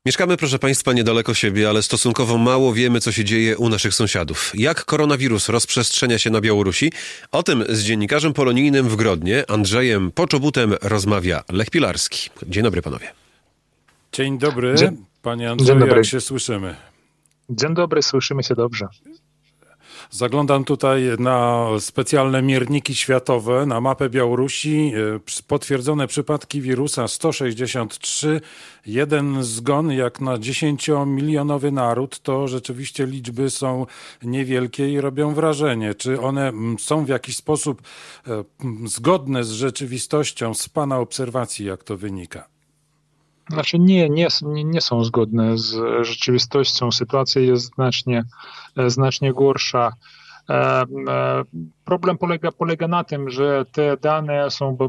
Mieszkamy, proszę Państwa, niedaleko siebie, ale stosunkowo mało wiemy, co się dzieje u naszych sąsiadów. Jak koronawirus rozprzestrzenia się na Białorusi? O tym z dziennikarzem polonijnym w Grodnie, Andrzejem Poczobutem, rozmawia Lech Pilarski. Dzień dobry, panowie. Dzień dobry, panie Andrzeju, jak się słyszymy? Dzień dobry, słyszymy się dobrze. Zaglądam tutaj na specjalne mierniki światowe, na mapę Białorusi. Potwierdzone przypadki wirusa 163, jeden zgon jak na 10-milionowy naród. To rzeczywiście liczby są niewielkie i robią wrażenie. Czy one są w jakiś sposób zgodne z rzeczywistością, z pana obserwacji, jak to wynika? Znaczy nie są zgodne z rzeczywistością. Sytuacja jest znacznie gorsza. Problem polega na tym, że te dane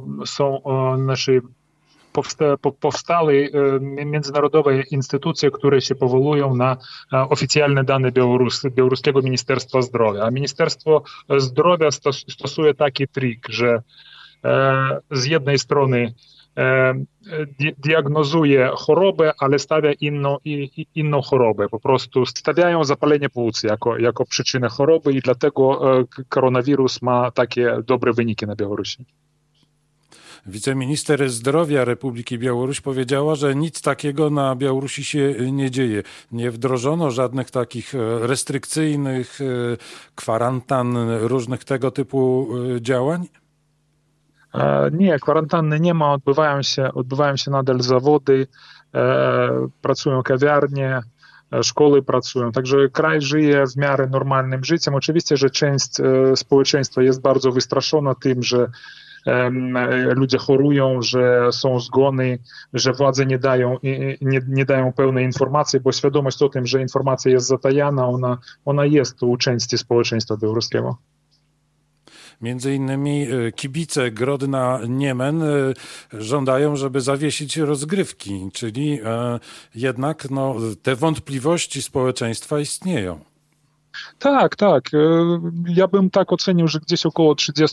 powstały międzynarodowe instytucje, które się powołują na oficjalne dane Białoruskiego Ministerstwa Zdrowia. A Ministerstwo Zdrowia stosuje taki trik, że z jednej strony diagnozuje chorobę, ale stawia inną chorobę. Po prostu stawiają zapalenie płuc jako przyczynę choroby i dlatego koronawirus ma takie dobre wyniki na Białorusi. Wiceminister zdrowia Republiki Białoruś powiedziała, że nic takiego na Białorusi się nie dzieje. Nie wdrożono żadnych takich restrykcyjnych kwarantan, różnych tego typu działań? Nie, kwarantanny nie ma, odbywają się nadal zawody, pracują kawiarnie, szkoły pracują, także kraj żyje w miarę normalnym życiem. Oczywiście, że część społeczeństwa jest bardzo wystraszona tym, że ludzie chorują, że są zgony, że władze nie dają pełnej informacji, bo świadomość o tym, że informacja jest zatajana, ona jest u części społeczeństwa białoruskiego. Między innymi kibice Grodna-Niemen żądają, żeby zawiesić rozgrywki, czyli jednak te wątpliwości społeczeństwa istnieją. Tak. Ja bym tak ocenił, że gdzieś około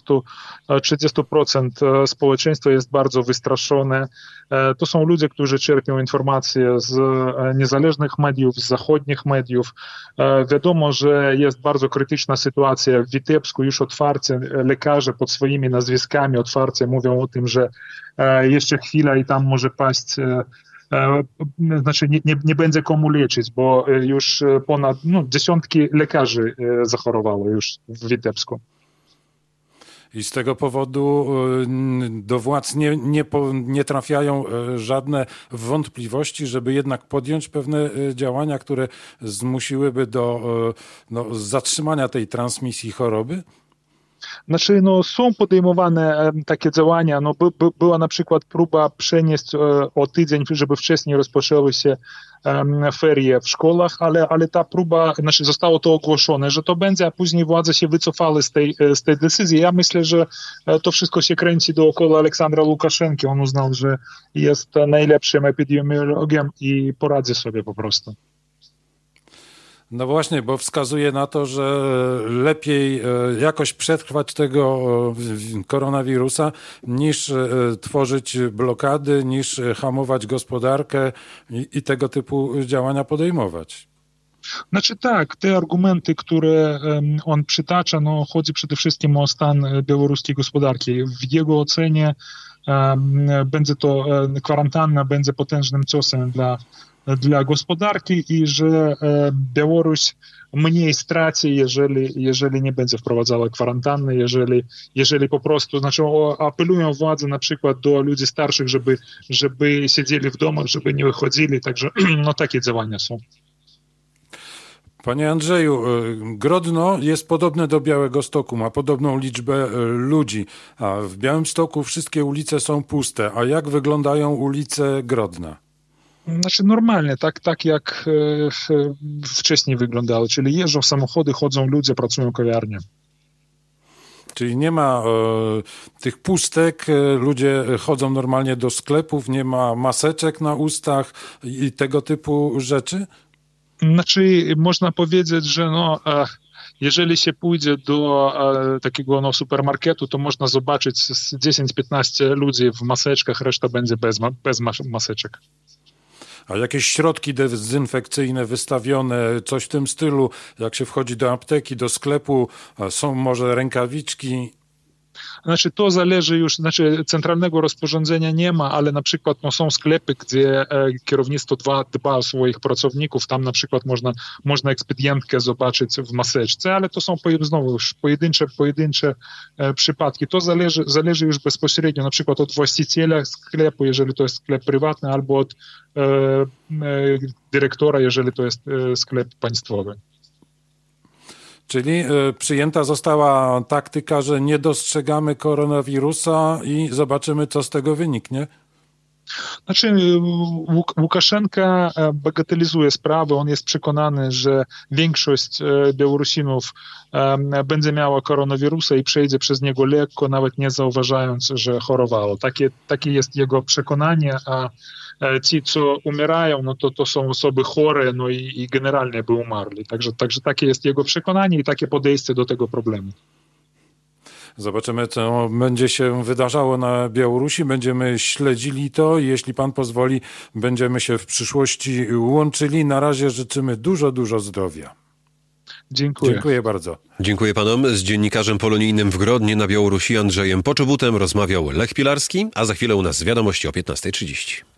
30% społeczeństwa jest bardzo wystraszone. To są ludzie, którzy czerpią informacje z niezależnych mediów, z zachodnich mediów. Wiadomo, że jest bardzo krytyczna sytuacja w Witebsku. Już otwarcie lekarze pod swoimi nazwiskami otwarcie mówią o tym, że jeszcze chwila i tam może paść. Znaczy nie będzie komu leczyć, bo już ponad dziesiątki lekarzy zachorowało już w Witebsku. I z tego powodu do władz nie trafiają żadne wątpliwości, żeby jednak podjąć pewne działania, które zmusiłyby do zatrzymania tej transmisji choroby? Znaczy, są podejmowane takie działania. Była na przykład próba przenieść o tydzień, żeby wcześniej rozpoczęły się ferie w szkołach, ale ta próba, zostało to ogłoszone, że to będzie, a później władze się wycofały z tej decyzji. Ja myślę, że to wszystko się kręci dookoła Aleksandra Łukaszenki. On uznał, że jest najlepszym epidemiologiem i poradzi sobie po prostu. No właśnie, bo wskazuje na to, że lepiej jakoś przetrwać tego koronawirusa, niż tworzyć blokady, niż hamować gospodarkę i tego typu działania podejmować. Znaczy tak, te argumenty, które on przytacza, chodzi przede wszystkim o stan białoruskiej gospodarki. W jego ocenie będzie to kwarantanna, będzie potężnym ciosem dla gospodarki i że Białoruś mniej straci, jeżeli nie będzie wprowadzała kwarantanny, jeżeli po prostu, apelują władze na przykład do ludzi starszych, żeby siedzieli w domach, żeby nie wychodzili, także takie działania są. Panie Andrzeju, Grodno jest podobne do Białegostoku, ma podobną liczbę ludzi, a w Białymstoku wszystkie ulice są puste. A jak wyglądają ulice Grodna? Znaczy normalnie, tak jak wcześniej wyglądało, czyli jeżdżą samochody, chodzą ludzie, pracują kawiarnie. Czyli nie ma tych pustek, ludzie chodzą normalnie do sklepów, nie ma maseczek na ustach i tego typu rzeczy? Znaczy można powiedzieć, że jeżeli się pójdzie do takiego supermarketu, to można zobaczyć 10-15 ludzi w maseczkach, reszta będzie bez maseczek. A jakieś środki dezynfekcyjne wystawione, coś w tym stylu, jak się wchodzi do apteki, do sklepu, są może rękawiczki? Znaczy to zależy już, centralnego rozporządzenia nie ma, ale na przykład są sklepy, gdzie kierownictwo dba o swoich pracowników, tam na przykład można ekspedientkę zobaczyć w maseczce, ale to są znowu już pojedyncze przypadki. To zależy już bezpośrednio na przykład od właściciela sklepu, jeżeli to jest sklep prywatny, albo od dyrektora, jeżeli to jest sklep państwowy. Czyli przyjęta została taktyka, że nie dostrzegamy koronawirusa i zobaczymy, co z tego wyniknie? Znaczy, Łukaszenka bagatelizuje sprawę. On jest przekonany, że większość Białorusinów będzie miała koronawirusa i przejdzie przez niego lekko, nawet nie zauważając, że chorowało. Takie jest jego przekonanie, a ci, co umierają, no to są osoby chore, no i generalnie by umarli. Także takie jest jego przekonanie i takie podejście do tego problemu. Zobaczymy, co będzie się wydarzało na Białorusi. Będziemy śledzili to i jeśli pan pozwoli, będziemy się w przyszłości łączyli. Na razie życzymy dużo zdrowia. Dziękuję. Dziękuję bardzo. Dziękuję panom. Z dziennikarzem polonijnym w Grodnie na Białorusi Andrzejem Poczobutem rozmawiał Lech Pilarski, a za chwilę u nas wiadomości o 15:30.